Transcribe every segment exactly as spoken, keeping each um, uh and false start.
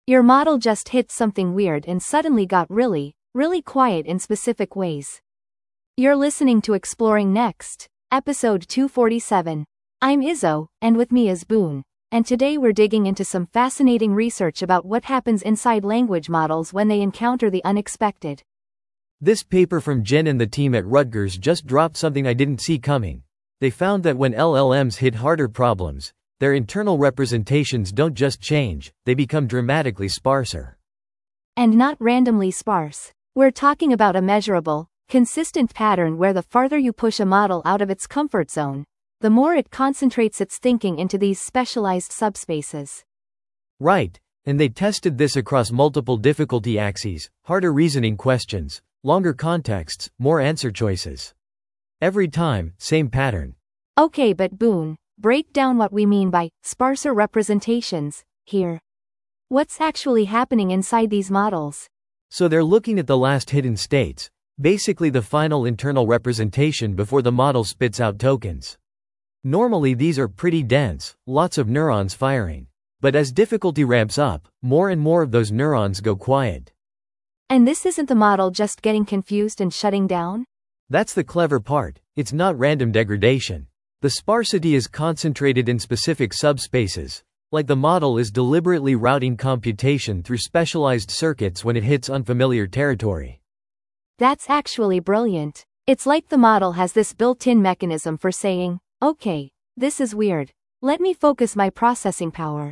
Your model just hit something weird and suddenly got really, really quiet in specific ways. You're listening to Exploring Next, episode two forty-seven. I'm Izzo, and with me is Boone, and today we're digging into some fascinating research about what happens inside language models when they encounter the unexpected. This paper from Jen and the team at Rutgers just dropped something I didn't see coming. They found that when L L Ms hit harder problems, their internal representations don't just change, they become dramatically sparser. And not randomly sparse. We're talking about a measurable, consistent pattern where the farther you push a model out of its comfort zone, the more it concentrates its thinking into these specialized subspaces. Right, and they tested this across multiple difficulty axes, harder reasoning questions, longer contexts, more answer choices. Every time, same pattern. Okay, but Boone, break down what we mean by sparser representations here. What's actually happening inside these models? So they're looking at the last hidden states, basically the final internal representation before the model spits out tokens. Normally these are pretty dense, lots of neurons firing. But as difficulty ramps up, more and more of those neurons go quiet. And this isn't the model just getting confused and shutting down? That's the clever part, it's not random degradation. The sparsity is concentrated in specific subspaces, like the model is deliberately routing computation through specialized circuits when it hits unfamiliar territory. That's actually brilliant. It's like the model has this built-in mechanism for saying, okay, this is weird. Let me focus my processing power.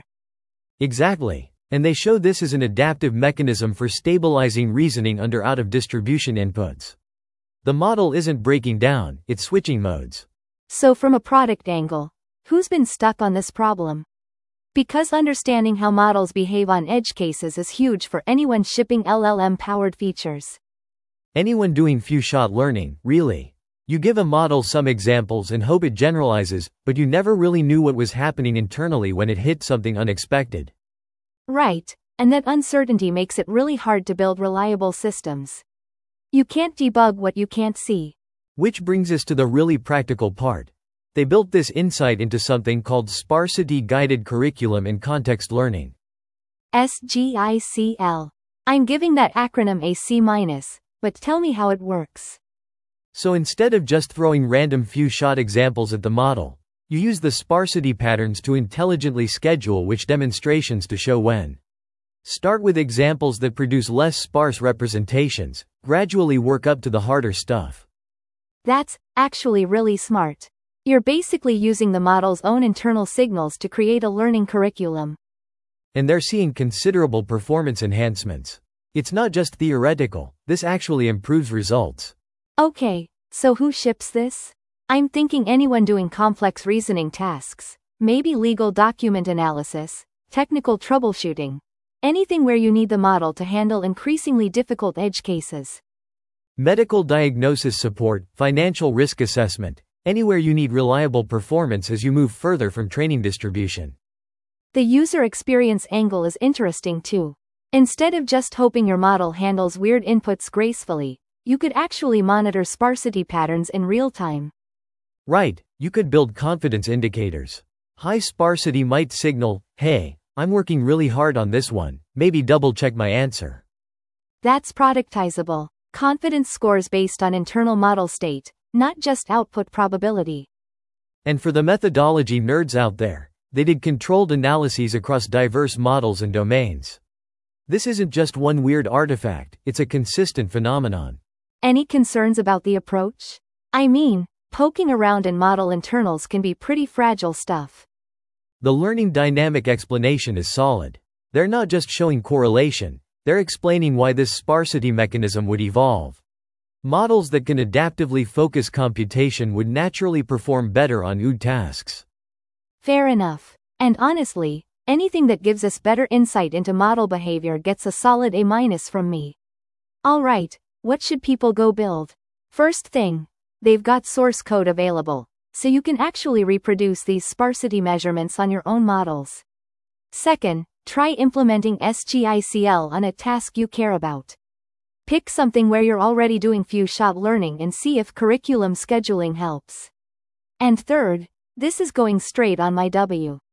Exactly. And they show this as an adaptive mechanism for stabilizing reasoning under out-of-distribution inputs. The model isn't breaking down, it's switching modes. So from a product angle, who's been stuck on this problem? Because understanding how models behave on edge cases is huge for anyone shipping L L M-powered features. Anyone doing few-shot learning, really. You give a model some examples and hope it generalizes, but you never really knew what was happening internally when it hit something unexpected. Right, and that uncertainty makes it really hard to build reliable systems. You can't debug what you can't see. Which brings us to the really practical part. They built this insight into something called Sparsity-Guided Curriculum and Context Learning. S G I C L. I'm giving that acronym a C minus, but tell me how it works. So instead of just throwing random few-shot examples at the model, you use the sparsity patterns to intelligently schedule which demonstrations to show when. Start with examples that produce less sparse representations, gradually work up to the harder stuff. That's actually really smart. You're basically using the model's own internal signals to create a learning curriculum. And they're seeing considerable performance enhancements. It's not just theoretical, this actually improves results. Okay, so who ships this? I'm thinking anyone doing complex reasoning tasks, maybe legal document analysis, technical troubleshooting. Anything where you need the model to handle increasingly difficult edge cases. Medical diagnosis support, financial risk assessment, anywhere you need reliable performance as you move further from training distribution. The user experience angle is interesting too. Instead of just hoping your model handles weird inputs gracefully, you could actually monitor sparsity patterns in real time. Right, you could build confidence indicators. High sparsity might signal, hey, I'm working really hard on this one, maybe double check my answer. That's productizable. Confidence scores based on internal model state, not just output probability. And for the methodology nerds out there, they did controlled analyses across diverse models and domains. This isn't just one weird artifact, it's a consistent phenomenon. Any concerns about the approach? I mean, poking around in model internals can be pretty fragile stuff. The learning dynamic explanation is solid. They're not just showing correlation, they're explaining why this sparsity mechanism would evolve. Models that can adaptively focus computation would naturally perform better on O O D tasks. Fair enough. And honestly, anything that gives us better insight into model behavior gets a solid A minus from me. Alright, what should people go build? First thing, they've got source code available, so you can actually reproduce these sparsity measurements on your own models. Second, try implementing S G I C L on a task you care about. Pick something where you're already doing few-shot learning and see if curriculum scheduling helps. And third, this is going straight on my W.